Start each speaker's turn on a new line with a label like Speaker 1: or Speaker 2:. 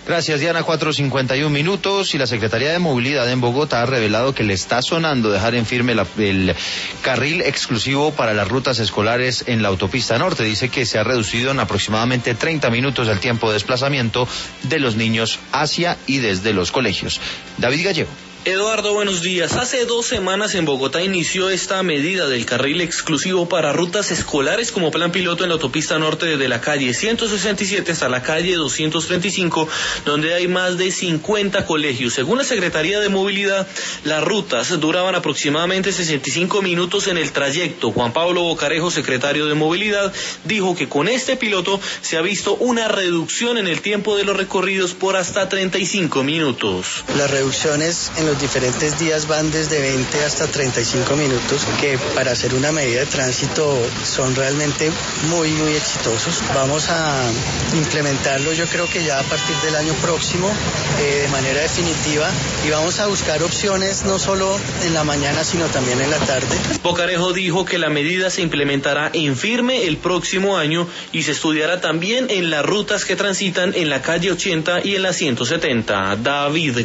Speaker 1: Gracias, Diana. 4:51 y la Secretaría de Movilidad en Bogotá ha revelado que le está sonando dejar en firme el carril exclusivo para las rutas escolares en la autopista norte. Dice que se ha reducido en aproximadamente 30 minutos el tiempo de desplazamiento de los niños hacia y desde los colegios. David Gallego.
Speaker 2: Eduardo, buenos días. Hace 2 semanas en Bogotá inició esta medida del carril exclusivo para rutas escolares como plan piloto en la autopista norte desde la calle 167 hasta la calle 235, donde hay más de 50 colegios. Según la Secretaría de Movilidad, las rutas duraban aproximadamente 65 minutos en el trayecto. Juan Pablo Bocarejo, secretario de Movilidad, dijo que con este piloto se ha visto una reducción en el tiempo de los recorridos por hasta 35 minutos.
Speaker 3: Las reducciones en los diferentes días van desde 20 hasta 35 minutos, que para hacer una medida de tránsito son realmente muy exitosos. Vamos a implementarlo, yo creo que ya a partir del año próximo, de manera definitiva, y vamos a buscar opciones no solo en la mañana, sino también en la tarde.
Speaker 2: Bocarejo dijo que la medida se implementará en firme el próximo año y se estudiará también en las rutas que transitan en la calle 80 y en la 170. David